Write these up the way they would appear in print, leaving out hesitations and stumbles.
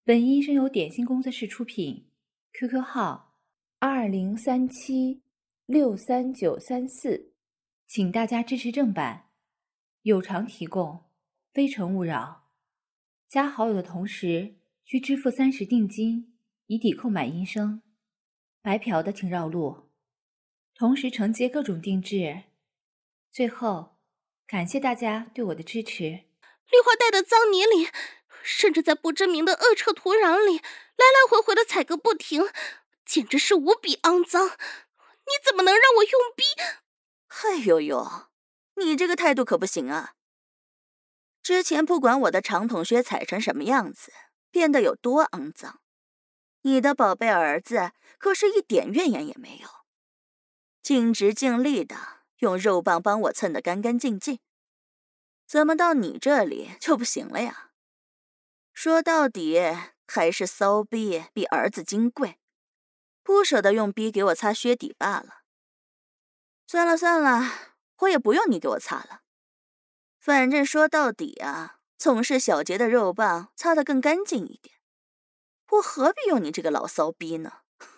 本音声由点心工作室出品 ，QQ 号2037639334，请大家支持正版，有偿提供，非诚勿扰。加好友的同时需支付30定金，以抵扣买音声。白嫖的请绕路，同时承接各种定制。最后，感谢大家对我的支持。 绿化带的脏泥里，甚至在不知名的恶臭土壤里来来回回的踩个不停，简直是无比肮脏。你怎么能让我用逼？ 嗨呦呦，你这个态度可不行啊！之前不管我的长筒靴踩成什么样子，变得有多肮脏，你的宝贝儿子可是一点怨言也没有，尽职尽力的用肉棒帮我蹭得干干净净。怎么到你这里就不行了呀？说到底还是骚逼比儿子金贵，不舍得用逼给我擦靴底罢了。算了算了，我也不用你给我擦了。反正说到底啊，总是小杰的肉棒擦得更干净一点，我何必用你这个老骚逼呢？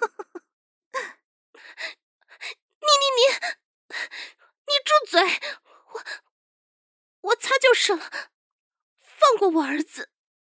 你住嘴！我擦就是了，放过我儿子。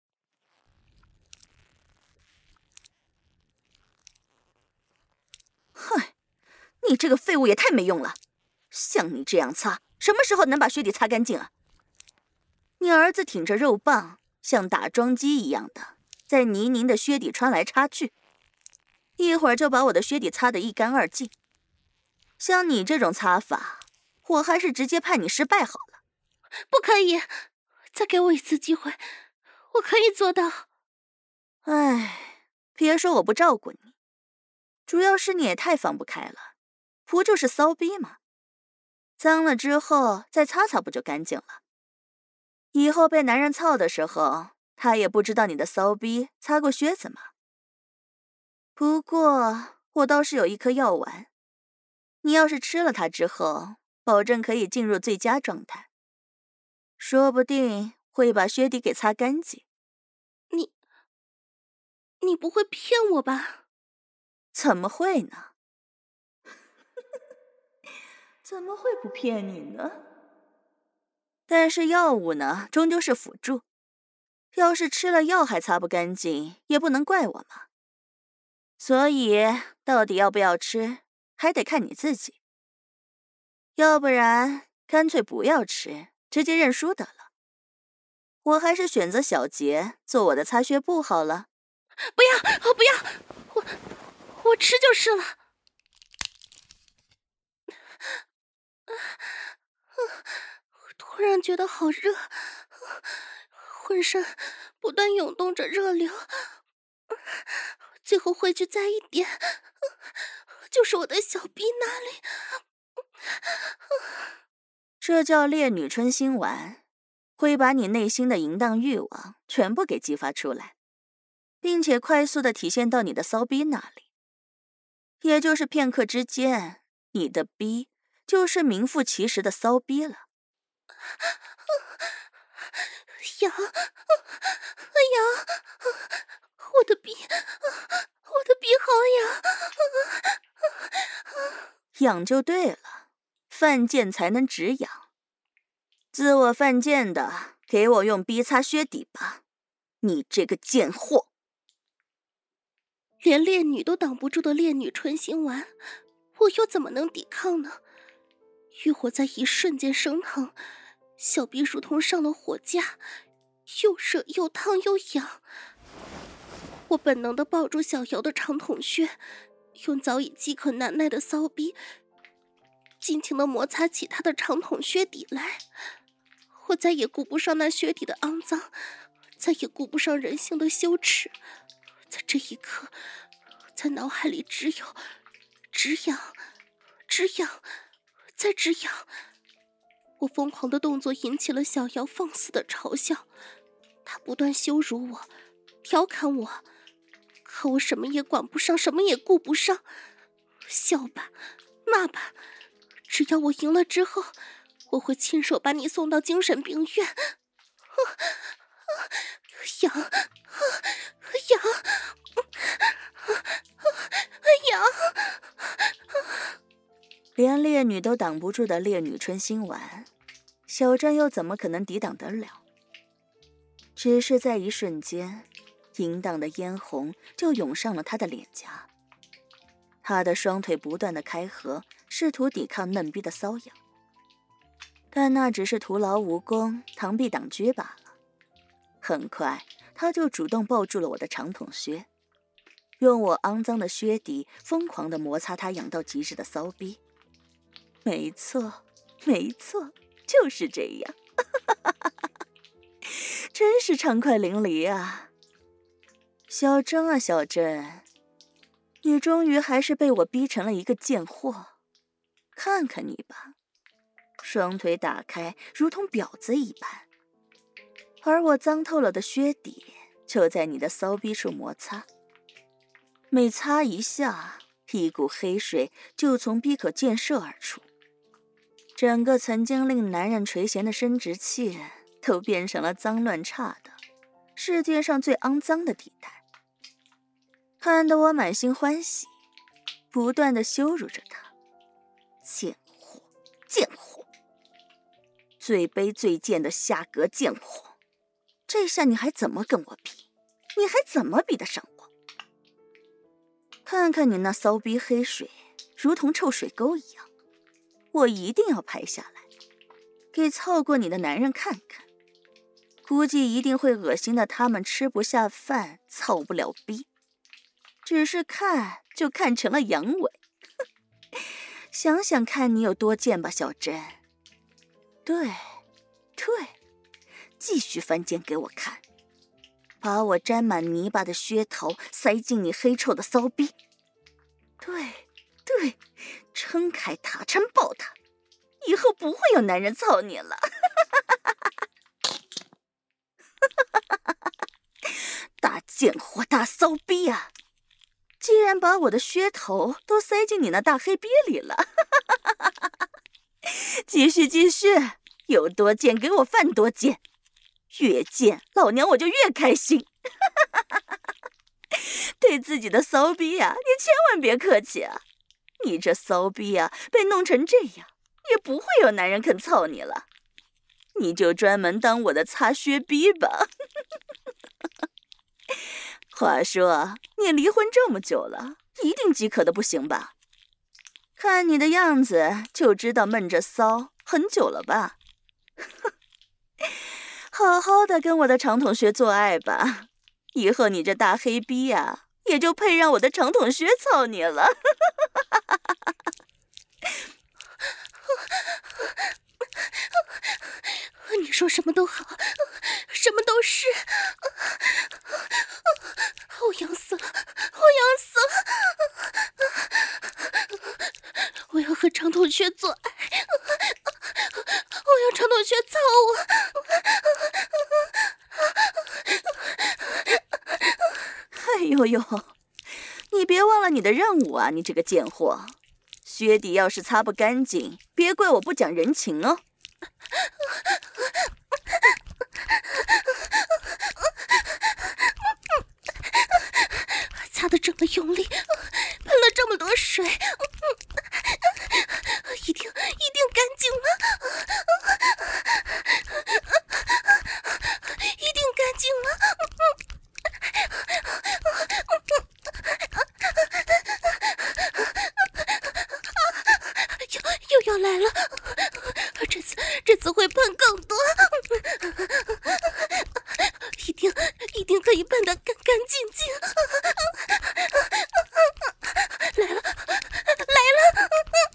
嗨，你这个废物也太没用了！像你这样擦，什么时候能把靴底擦干净啊？你儿子挺着肉棒，像打桩机一样的在泥泞的靴底穿来插去，一会儿就把我的靴底擦得一干二净。像你这种擦法，我还是直接判你失败好了。 不可以，再给我一次机会，我可以做到。 唉，别说我不照顾你，主要是你也太放不开了，不就是骚逼吗？脏了之后再擦擦不就干净了？以后被男人操的时候，他也不知道你的骚逼擦过靴子吗？不过我倒是有一颗药丸，你要是吃了它之后，保证可以进入最佳状态，说不定会把靴底给擦干净。 你不会骗我吧？ 怎么会呢？怎么会不骗你呢？但是药物呢，终究是辅助。要是吃了药还擦不干净，也不能怪我嘛。所以，到底要不要吃，还得看你自己。要不然，干脆不要吃，直接认输得了。我还是选择小杰做我的擦靴布好了。 不要，不要，我吃就是了。突然觉得好热，浑身不断涌动着热流，最后汇聚在一点，就是我的小臂那里。 这叫烈女春心丸，会把你内心的淫荡欲望全部给激发出来，并且快速的体现到你的骚逼那里。也就是片刻之间，你的逼就是名副其实的骚逼了。 痒，痒，我的逼好痒。 痒就对了，犯贱才能止痒。自我犯贱的，给我用逼擦靴底吧，你这个贱货！ 连烈女都挡不住的烈女春心丸，我又怎么能抵抗呢？欲火在一瞬间升腾，小臂如同上了火架，又热又烫又痒。我本能地抱住小瑶的长筒靴，用早已饥渴难耐的骚逼尽情地摩擦起她的长筒靴底来。我再也顾不上那靴底的肮脏，再也顾不上人性的羞耻。在这一刻，在脑海里只有止痒，止痒，再止痒。我疯狂的动作引起了小瑶放肆的嘲笑，她不断羞辱我，调侃我，可我什么也管不上，什么也顾不上。笑吧，骂吧，只要我赢了之后，我会亲手把你送到精神病院。痒，痒， 连烈女都挡不住的烈女春心丸，小珍又怎么可能抵挡得了？只是在一瞬间，淫荡的嫣红就涌上了她的脸颊。她的双腿不断的开合，试图抵抗嫩逼的瘙痒，但那只是徒劳无功，螳臂挡车罢了。很快，她就主动抱住了我的长筒靴，用我肮脏的靴底疯狂地摩擦她痒到极致的骚逼。没错，没错，就是这样。真是畅快淋漓啊！小珍啊，小珍，你终于还是被我逼成了一个贱货。看看你吧，双腿打开，如同婊子一般，而我脏透了的靴底就在你的骚逼处摩擦，每擦一下，一股黑水就从逼口溅射而出，整个曾经令男人垂涎的生殖器都变成了脏乱差的世界上最肮脏的地带，看得我满心欢喜，不断地羞辱着他。贱货，贱货，最卑最贱的下格贱货，这下你还怎么跟我比？你还怎么比得上我？看看你那骚逼黑水，如同臭水沟一样，我一定要拍下来，给操过你的男人看看，估计一定会恶心的他们吃不下饭，操不了逼，只是看就看成了阳痿。想想看你有多贱吧，小珍。对，继续翻肩给我看，把我沾满泥巴的靴头塞进你黑臭的骚逼。对，撑开它，撑爆它，以后不会有男人操你了。大贱货，大骚逼啊！既然把我的靴头都塞进你那大黑逼里了，继续，有多贱给我犯多贱，越贱老娘我就越开心。对自己的骚逼啊，你千万别客气啊！你这骚逼啊，被弄成这样，也不会有男人肯操你了。你就专门当我的擦靴逼吧。话说，你离婚这么久了，一定饥渴的不行吧？看你的样子就知道闷着骚很久了吧？好好的跟我的长筒靴做爱吧，以后你这大黑逼啊，也就配让我的长筒靴操你了。 你说什么都好，什么都是。我痒死了，我要和长筒靴做爱，我要长筒靴操我。 哎呦，你别忘了你的任务啊，你这个贱货！靴底要是擦不干净，别怪我不讲人情哦。 擦得这么用力，喷了这么多水，一定干净了，一定干净了。又要来了，这次会喷更多，一定可以喷得干干净净。来了！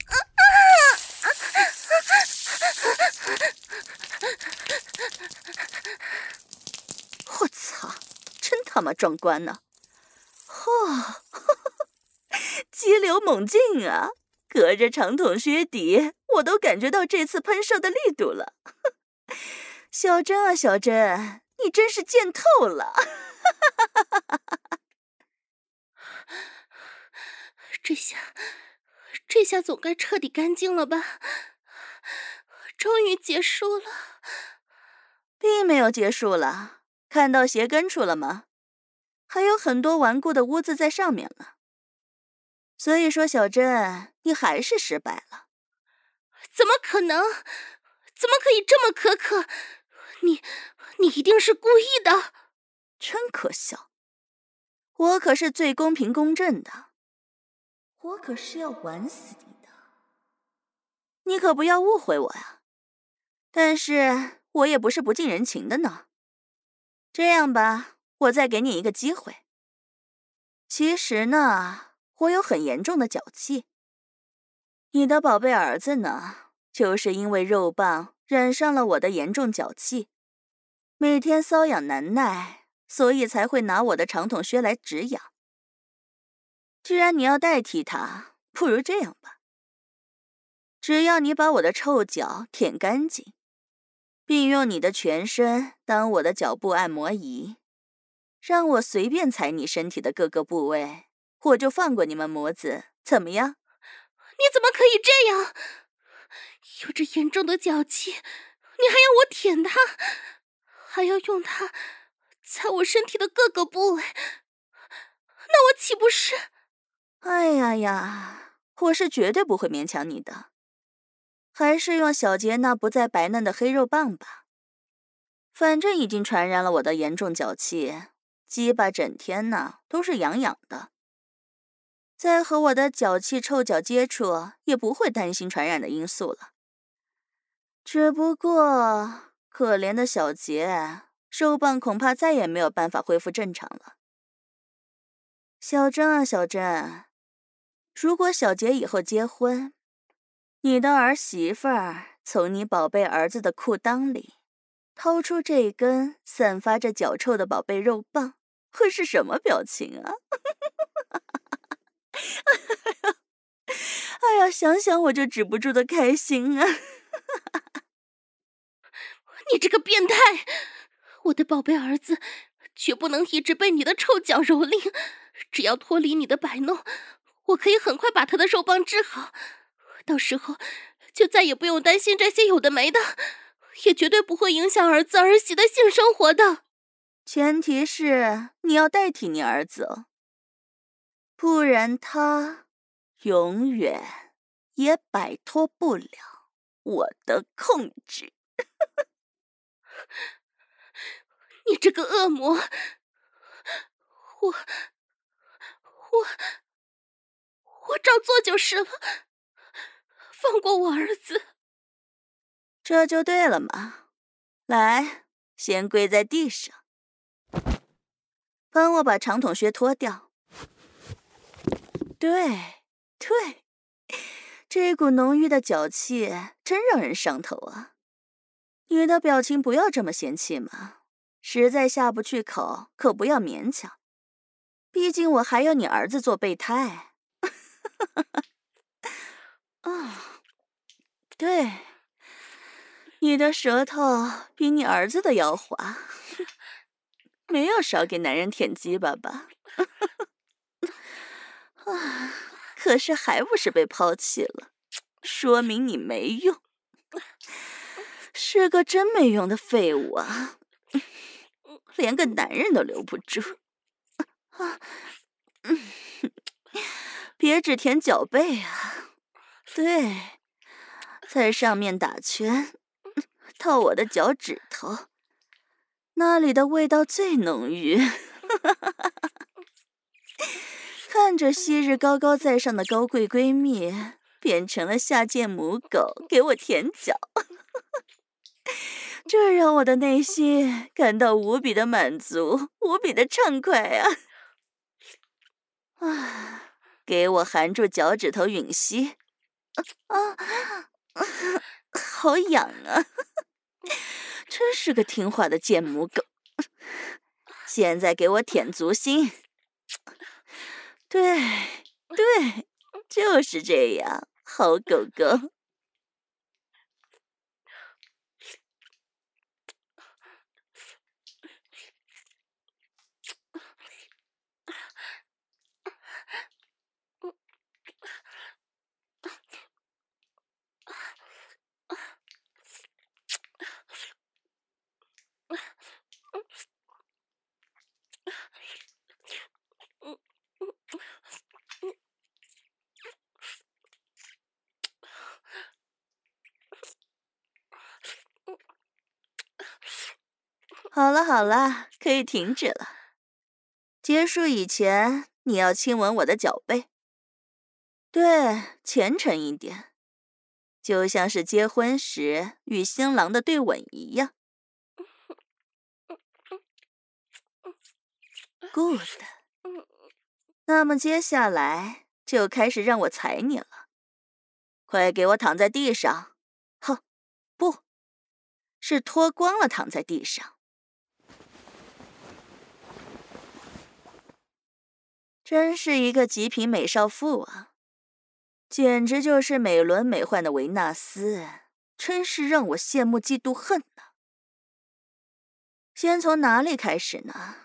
我操，真他妈壮观呢！激流猛进啊！隔着长筒靴底，我都感觉到这次喷射的力度了。小珍啊，小珍，你真是贱透了！ 这下总该彻底干净了吧？终于结束了。 并没有结束了，看到鞋跟处了吗？还有很多顽固的污渍在上面呢。所以说，小珍，你还是失败了。 怎么可能？怎么可以这么苛刻？你一定是故意的！ 真可笑！我可是最公平公正的，我可是要玩死你的！你可不要误会我呀。但是我也不是不近人情的呢。这样吧，我再给你一个机会。其实呢，我有很严重的脚气。你的宝贝儿子呢，就是因为肉棒染上了我的严重脚气，每天瘙痒难耐，所以才会拿我的长筒靴来止痒。既然你要代替他，不如这样吧，只要你把我的臭脚舔干净，并用你的全身当我的脚部按摩仪，让我随便踩你身体的各个部位，我就放过你们母子，怎么样？ 你怎么可以这样？有着严重的脚气，你还要我舔它，还要用它踩我身体的各个部位，那我岂不是…… 哎呀呀，我是绝对不会勉强你的，还是用小杰那不再白嫩的黑肉棒吧。反正已经传染了我的严重脚气，鸡巴整天呢都是痒痒的。再和我的脚气臭脚接触，也不会担心传染的因素了。只不过，可怜的小杰，肉棒恐怕再也没有办法恢复正常了。小珍啊，小珍，如果小杰以后结婚，你的儿媳妇儿从你宝贝儿子的裤裆里掏出这根散发着脚臭的宝贝肉棒，会是什么表情啊？哎呀，想想我就止不住的开心啊！ 你这个变态！我的宝贝儿子绝不能一直被你的臭脚蹂躏，只要脱离你的摆弄，我可以很快把他的肉棒治好，到时候就再也不用担心这些有的没的，也绝对不会影响儿子儿媳的性生活的。 前提是你要代替你儿子哦，不然他永远也摆脱不了我的控制。 你这个恶魔！我照做就是了，放过我儿子。 这就对了嘛。来，先跪在地上，帮我把长筒靴脱掉。对，这股浓郁的脚气真让人上头啊！你的表情不要这么嫌弃嘛，实在下不去口，可不要勉强。毕竟我还有你儿子做备胎。啊，对，你的舌头比你儿子的要滑，没有少给男人舔鸡巴吧？啊，可是还不是被抛弃了，说明你没用，是个真没用的废物啊，连个男人都留不住。别只舔脚背啊，对，在上面打圈，到我的脚趾头，那里的味道最浓郁。看着昔日高高在上的高贵闺蜜变成了下贱母狗，给我舔脚，这让我的内心感到无比的满足，无比的畅快啊！啊，给我含住脚趾头吮吸，好痒啊！真是个听话的贱母狗。现在给我舔足心。对，就是这样，好狗狗。 好了，可以停止了。结束以前，你要亲吻我的脚背。对，虔诚一点，就像是结婚时与新郎的对吻一样。Good。那么接下来就开始让我踩你了。快给我躺在地上。哼，不，是脱光了躺在地上。真是一个极品美少妇啊，简直就是美轮美奂的维纳斯，真是让我羡慕嫉妒恨呢。先从哪里开始呢？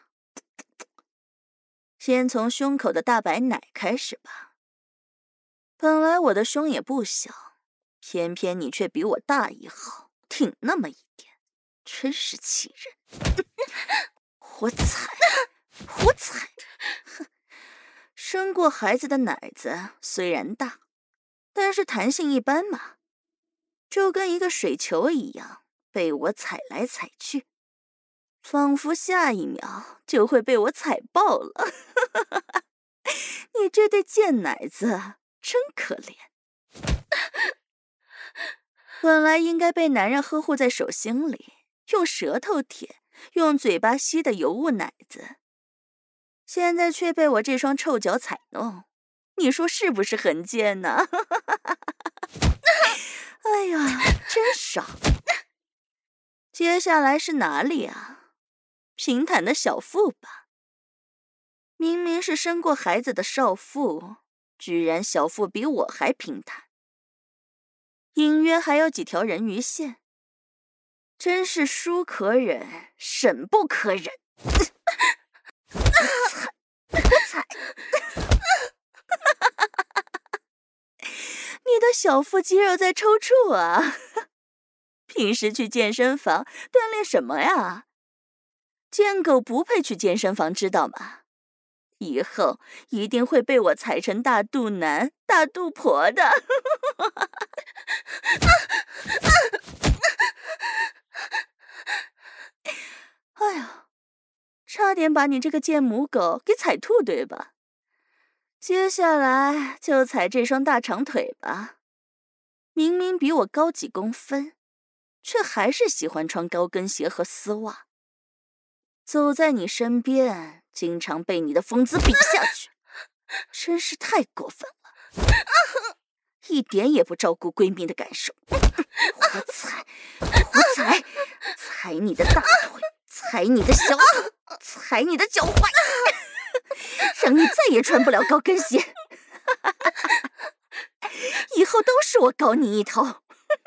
先从胸口的大白奶开始吧。本来我的胸也不小，偏偏你却比我大一号，挺那么一点，真是气人。我踩，我踩。生过孩子的奶子虽然大，但是弹性一般嘛，就跟一个水球一样，被我踩来踩去，仿佛下一秒就会被我踩爆了。你这对贱奶子真可怜，本来应该被男人呵护在手心里，用舌头舔，用嘴巴吸的尤物奶子，现在却被我这双臭脚踩弄，你说是不是很贱呢？哎呀，真爽！接下来是哪里啊？平坦的小腹吧。明明是生过孩子的少妇，居然小腹比我还平坦，隐约还有几条人鱼线，真是书可忍，审不可忍。我踩！你的小腹肌肉在抽搐啊！平时去健身房锻炼什么呀？贱狗不配去健身房，知道吗？以后一定会被我踩成大肚腩、大肚婆的。哎呀，差点把你这个贱母狗给踩吐，对吧？接下来就踩这双大长腿吧。明明比我高几公分，却还是喜欢穿高跟鞋和丝袜。走在你身边，经常被你的风姿比下去，真是太过分了，一点也不照顾闺蜜的感受。我踩，踩你的大腿，踩你的小腿，踩你的脚踝，让你再也穿不了高跟鞋。以后都是我搞你一头。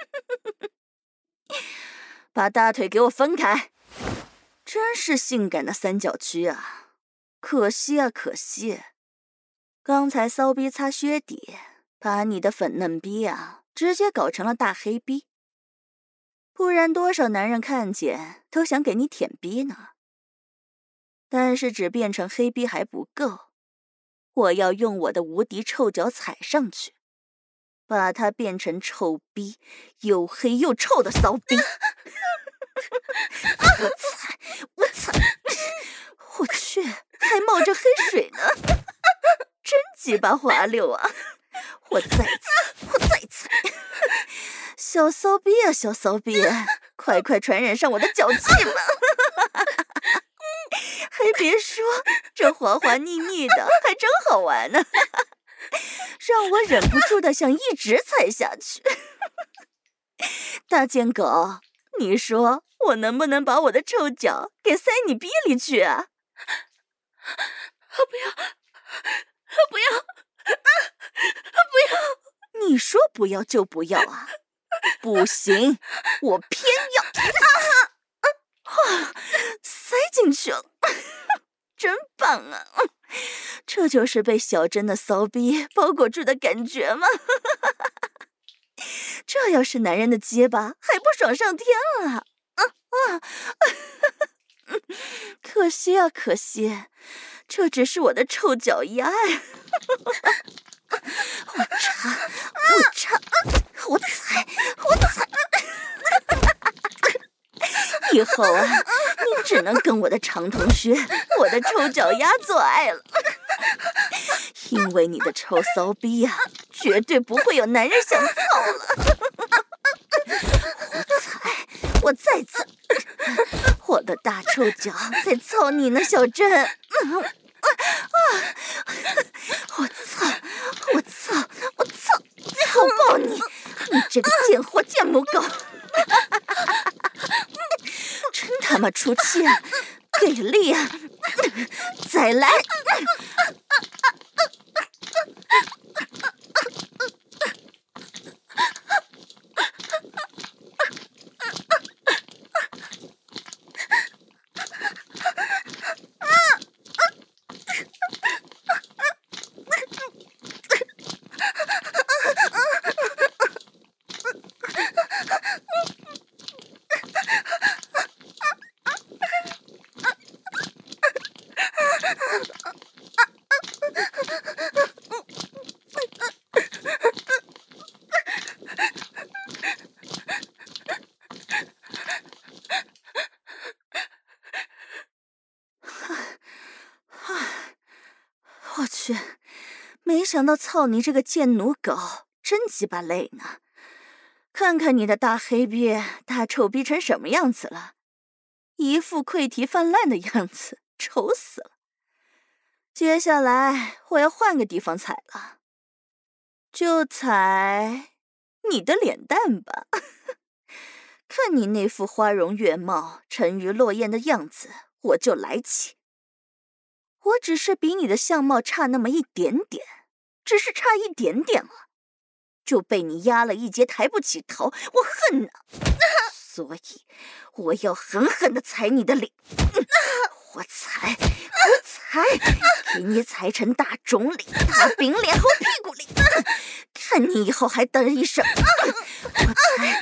把大腿给我分开。真是性感的三角区啊！可惜啊，可惜！刚才骚逼擦靴底，把你的粉嫩逼啊，直接搞成了大黑逼。不然多少男人看见都想给你舔逼呢。但是只变成黑逼还不够，我要用我的无敌臭脚踩上去，把它变成臭逼，又黑又臭的骚逼。我踩，我去，还冒着黑水呢，真鸡巴滑溜啊！我再踩，小骚逼啊，小骚逼，快传染上我的脚气吧！还别说，这滑滑腻腻的还真好玩呢，让我忍不住的想一直踩下去。大贱狗，你说我能不能把我的臭脚给塞你逼里去啊？不要！你说不要就不要啊？不行，我偏要！塞进去了，真棒啊！这就是被小珍的骚逼包裹住的感觉吗？这要是男人的结巴，还不爽上天了？可惜啊，可惜，这只是我的臭脚丫呀！我插，我踩， 以后啊，你只能跟我的常同学，我的臭脚丫做爱了。因为你的臭骚逼呀，绝对不会有男人想操了。我再次，我的大臭脚在操你呢，小珍。我操爆你！你这个贱货贱母狗！真他妈出气啊！给力啊！再来！我去，没想到操你这个贱奴狗真鸡巴累呢！看看你的大黑逼、大臭逼成什么样子了，一副溃堤泛滥的样子，丑死了。接下来我要换个地方踩了，就踩你的脸蛋吧。看你那副花容月貌、沉鱼落雁的样子，我就来气。我只是比你的相貌差那么一点点，只是差一点点了，就被你压了一截抬不起头，我恨呐！所以我要狠狠地踩你的脸，我踩，给你踩成大肿脸、大饼脸和屁股脸，看你以后还等一什么？我踩。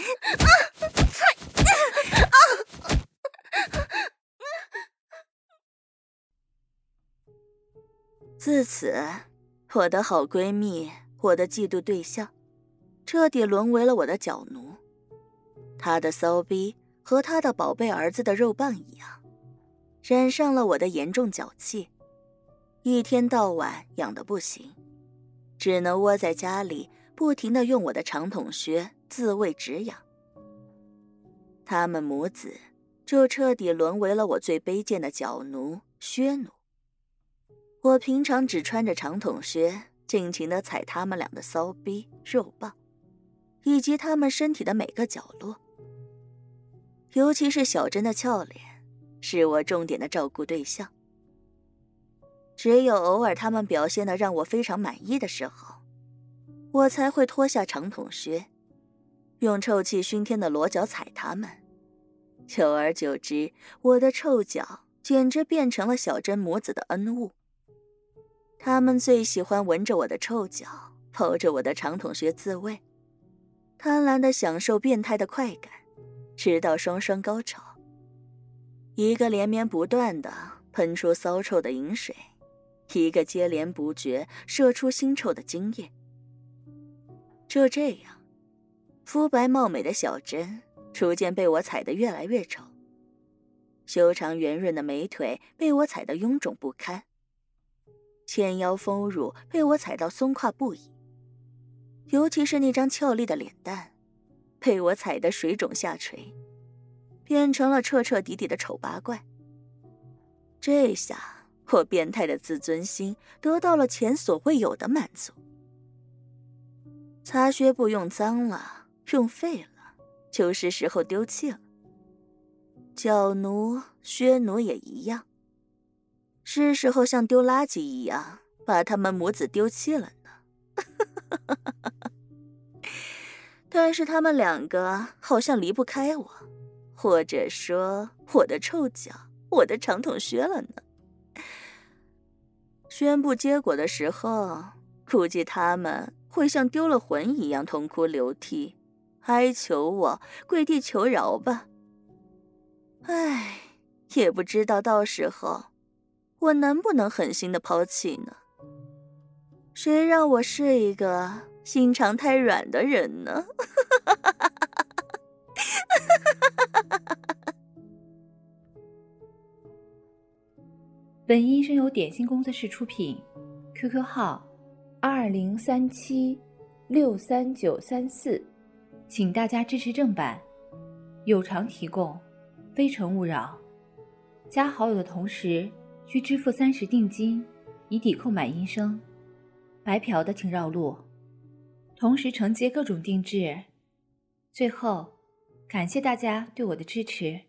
自此，我的好闺蜜，我的嫉妒对象，彻底沦为了我的脚奴。她的骚逼和她的宝贝儿子的肉棒一样，染上了我的严重脚气，一天到晚痒得不行，只能窝在家里不停地用我的长筒靴自慰止痒。他们母子就彻底沦为了我最卑贱的脚奴、靴奴。我平常只穿着长筒靴，尽情地踩他们俩的骚逼、肉棒，以及他们身体的每个角落。尤其是小珍的俏脸，是我重点的照顾对象。只有偶尔他们表现得让我非常满意的时候，我才会脱下长筒靴，用臭气熏天的裸脚踩他们。久而久之，我的臭脚简直变成了小珍母子的恩物。他们最喜欢闻着我的臭脚，抱着我的长筒靴自慰，贪婪地享受变态的快感，直到双双高潮，一个连绵不断地喷出骚臭的饮水，一个接连不绝射出腥臭的精液。就这样，肤白貌美的小珍逐渐被我踩得越来越丑，修长圆润的美腿被我踩得臃肿不堪，纤腰丰乳被我踩到松垮不已，尤其是那张俏丽的脸蛋，被我踩得水肿下垂，变成了彻彻底底的丑八怪。这下我变态的自尊心得到了前所未有的满足。擦靴布用脏了，用废了，就是时候丢弃了。脚奴、靴奴也一样，是时候像丢垃圾一样把他们母子丢弃了呢。但是他们两个好像离不开我，或者说我的臭脚、我的长筒靴了呢。宣布结果的时候，估计他们会像丢了魂一样痛哭流涕，哀求我跪地求饶吧。唉，也不知道到时候我能不能狠心的抛弃呢？谁让我是一个心肠太软的人呢？ 本音声由点心工作室出品 ，QQ 号2037639934，请大家支持正版，有偿提供，非诚勿扰。加好友的同时需支付30定金，以抵扣买音声。白嫖的请绕路，同时承接各种定制。最后，感谢大家对我的支持。